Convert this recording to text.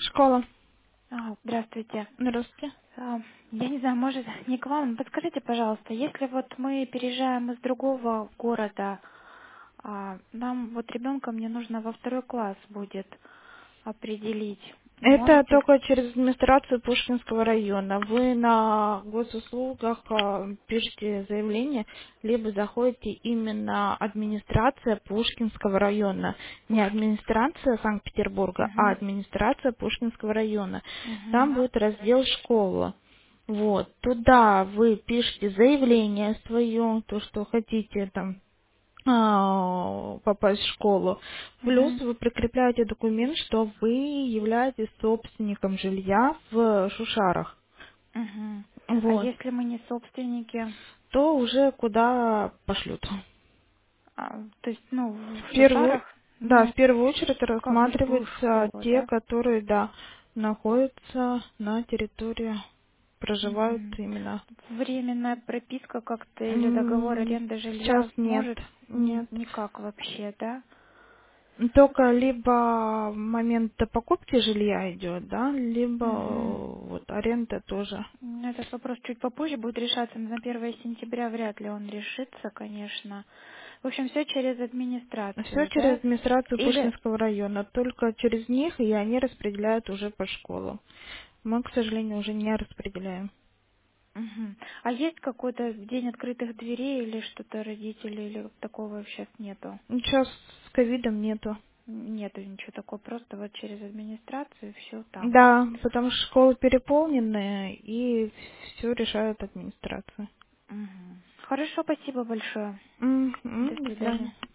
Школа. Здравствуйте. Здравствуйте. Я не знаю, может, не к вам, но подскажите, пожалуйста, если вот мы переезжаем из другого города, нам вот ребенка мне нужно во второй класс будет определить. Это Можете? только через администрацию Пушкинского района. Вы на госуслугах пишете заявление, либо заходите именно администрация Пушкинского района. Не администрация Санкт-Петербурга, а Угу. администрация Пушкинского района. Там Угу. будет раздел «Школа». Вот, туда вы пишете заявление свое, то, что хотите там попасть в школу. Плюс Угу. вы прикрепляете документ, что вы являетесь собственником жилья в Шушарах. Угу. А Вот. если мы не собственники, То уже куда пошлют. то есть, в В первую, Шушарах, да, в первую очередь как в любую рассматриваются школу, те, да? которые, да, находятся на территории, проживают Угу. именно. Временная прописка как-то или договор аренды Сейчас жилья нет, может нет. никак вообще, да? Только либо момент покупки жилья идет, да, либо Угу. вот аренда тоже. Этот вопрос чуть попозже будет решаться, но на 1 сентября вряд ли он решится, конечно. В общем, все через Все администрацию, через да? администрацию Или... Пушкинского района, только через них, и они распределяют уже по школам. Мы, к сожалению, уже не распределяем. Мгм. А есть какой-то день открытых дверей или что-то родители, или такого сейчас нету? Сейчас с ковидом нету. Нету ничего такого, просто вот через администрацию все там. Да, потому что школы переполненные, и все решают администрация. Мгм. Хорошо, спасибо большое. До До свидания. свидания.